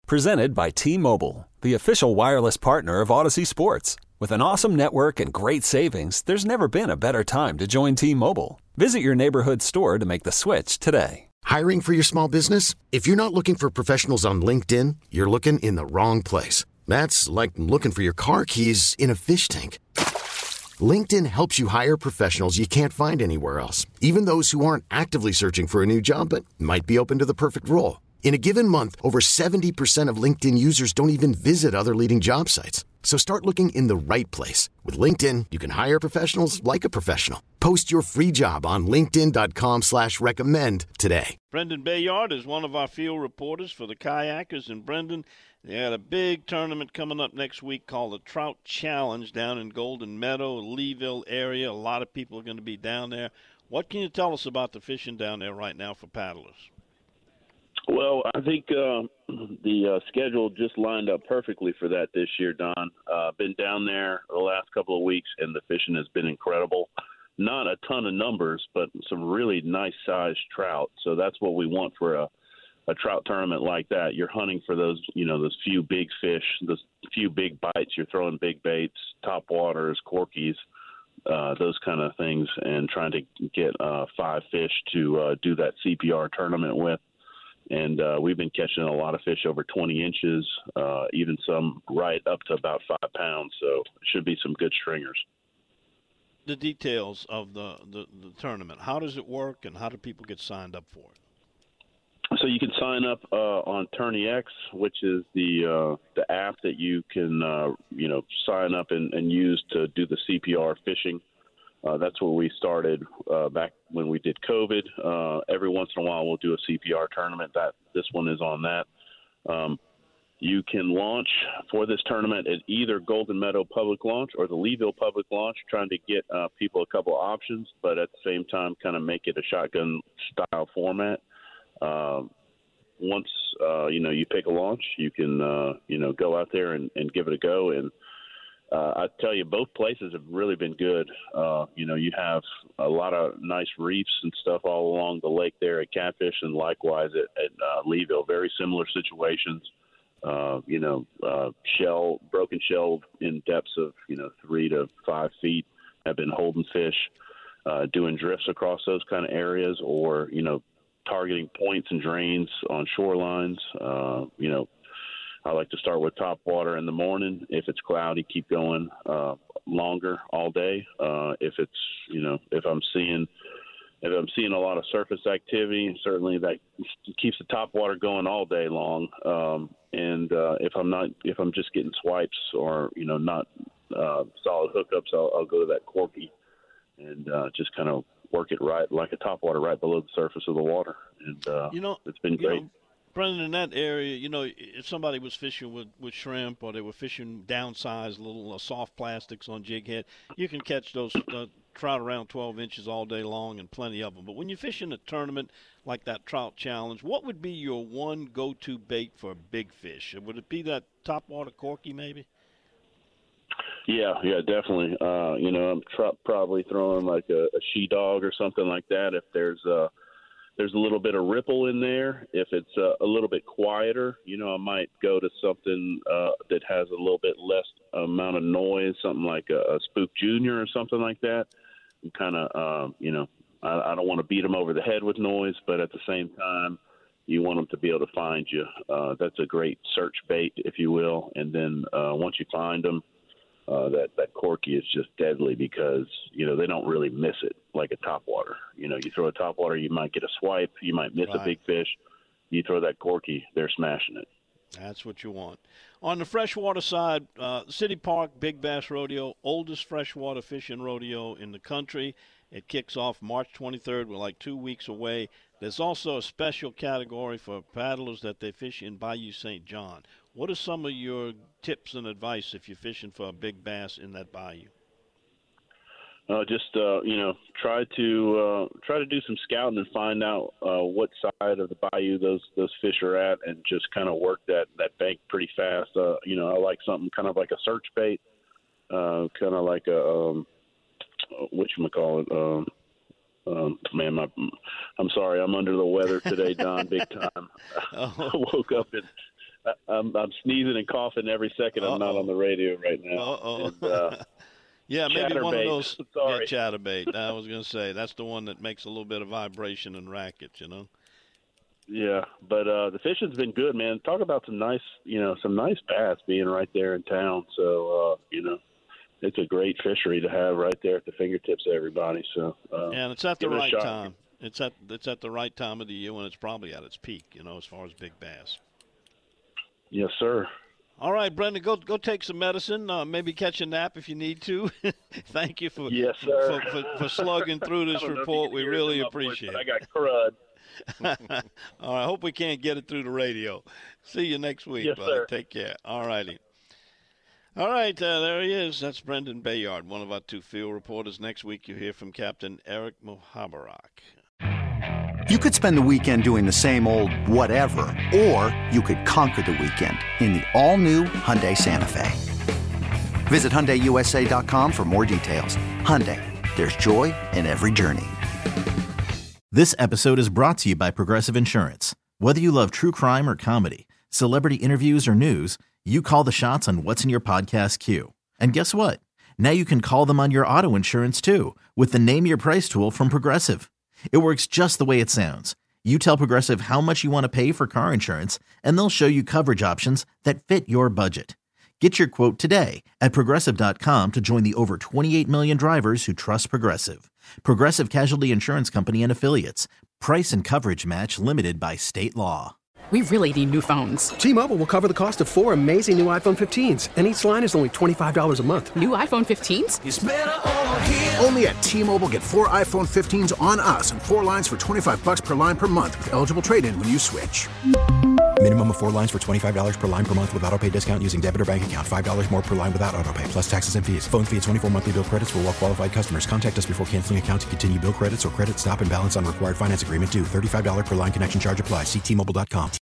Presented by T-Mobile, the official wireless partner of Odyssey Sports. With an awesome network and great savings, there's never been a better time to join T-Mobile. Visit your neighborhood store to make the switch today. Hiring for your small business? If you're not looking for professionals on LinkedIn, you're looking in the wrong place. That's like looking for your car keys in a fish tank. LinkedIn helps you hire professionals you can't find anywhere else, even those who aren't actively searching for a new job but might be open to the perfect role. In a given month, over 70% of LinkedIn users don't even visit other leading job sites. So start looking in the right place. With LinkedIn, you can hire professionals like a professional. Post your free job on linkedin.com/recommend today. Brendan Bayard is one of our field reporters for the Kayakers. And Brendan, they had a big tournament coming up next week called the Trout Challenge down in Golden Meadow, Leeville area. A lot of people are going to be down there. What can you tell us about the fishing down there right now for paddlers? Well, I think the schedule just lined up perfectly for that this year, Don. Been down there the last couple of weeks, and the fishing has been incredible. Not a ton of numbers, but some really nice-sized trout. So that's what we want for a trout tournament like that. You're hunting for those, those few big fish, those few big bites. You're throwing big baits, top waters, corkies, those kind of things, and trying to get 5 fish to do that CPR tournament with. And we've been catching a lot of fish over 20 inches, even some right up to about 5 pounds. So it should be some good stringers. The details of the tournament. How does it work, and how do people get signed up for it? So you can sign up on TourneyX, which is the app that you can sign up and use to do the CPR fishing. That's where we started back when we did COVID. Every once in a while, we'll do a CPR tournament. This one is on that. You can launch for this tournament at either Golden Meadow Public Launch or the Leeville Public Launch, trying to get people a couple of options, but at the same time kind of make it a shotgun-style format. Once, you pick a launch, you can, go out there and give it a go. And I tell you, both places have really been good. You have a lot of nice reefs and stuff all along the lake there at Catfish, and likewise at Leeville. Very similar situations. Broken shell in depths of 3 to 5 feet have been holding fish, doing drifts across those kind of areas, or targeting points and drains on shorelines. I like to start with top water in the morning. If it's cloudy, keep going longer all day. If I'm seeing a lot of surface activity, certainly that keeps the top water going all day long. If I'm just getting swipes or not solid hookups, I'll go to that corky and just kind of work it right like a top water right below the surface of the water. And it's been great. Brendan, in that area, if somebody was fishing with shrimp, or they were fishing downsized little soft plastics on jig head, you can catch those trout around 12 inches all day long, and plenty of them. But when you fish in a tournament like that Trout Challenge, what would be your one go-to bait for big fish? Would it be that topwater corky maybe? Yeah, definitely. I'm probably throwing like a she-dog or something like that. If there's a little bit of ripple in there. If it's a little bit quieter, I might go to something that has a little bit less amount of noise, something like a Spook Junior or something like that. And kind of, I don't want to beat them over the head with noise, but at the same time, you want them to be able to find you. That's a great search bait, if you will. And then once you find them, that corky is just deadly because, they don't really miss it like a topwater. You throw a topwater, you might get a swipe, you might miss a big fish. You throw that corky, they're smashing it. That's what you want. On the freshwater side, City Park Big Bass Rodeo, oldest freshwater fishing rodeo in the country. It kicks off March 23rd. We're like 2 weeks away. There's also a special category for paddlers that they fish in Bayou St. John. What are some of your tips and advice if you're fishing for a big bass in that bayou? Try to do some scouting and find out what side of the bayou those fish are at, and just kind of work that bank pretty fast. I like something kind of like a search bait, kind of like a whatchamacallit. I'm sorry, I'm under the weather today, Don, big time. I woke up I'm sneezing and coughing every second. I'm not on the radio right now. And, yeah, maybe one of those. Sorry. Chatterbait. I was going to say that's the one that makes a little bit of vibration and racket, Yeah, but the fishing's been good, man. Talk about some nice bass being right there in town. So it's a great fishery to have right there at the fingertips of everybody. So and it's at the right time. It's at the right time of the year when it's probably at its peak, as far as big bass. Yes, sir. All right, Brendan, go take some medicine. Maybe catch a nap if you need to. Thank you for slugging through this report. We really appreciate it. I got crud. All right, I hope we can't get it through the radio. See you next week, yes, buddy. Sir. Take care. All righty. All right, there he is. That's Brendan Bayard, one of our two field reporters. Next week you hear from Captain Eric Mohabarak. You could spend the weekend doing the same old whatever, or you could conquer the weekend in the all-new Hyundai Santa Fe. Visit HyundaiUSA.com for more details. Hyundai, there's joy in every journey. This episode is brought to you by Progressive Insurance. Whether you love true crime or comedy, celebrity interviews or news, you call the shots on what's in your podcast queue. And guess what? Now you can call them on your auto insurance too with the Name Your Price tool from Progressive. It works just the way it sounds. You tell Progressive how much you want to pay for car insurance, and they'll show you coverage options that fit your budget. Get your quote today at Progressive.com to join the over 28 million drivers who trust Progressive. Progressive Casualty Insurance Company and Affiliates. Price and coverage match limited by state law. We really need new phones. T-Mobile will cover the cost of 4 amazing new iPhone 15s, and each line is only $25 a month. New iPhone 15s? It's better over here. Only at T-Mobile, get 4 iPhone 15s on us and 4 lines for $25 per line per month with eligible trade-in when you switch. Minimum of 4 lines for $25 per line per month with autopay discount using debit or bank account. $5 more per line without autopay, plus taxes and fees. Phone fee at 24 monthly bill credits for well-qualified customers. Contact us before canceling account to continue bill credits or credit stop and balance on required finance agreement due. $35 per line connection charge applies. See T-Mobile.com.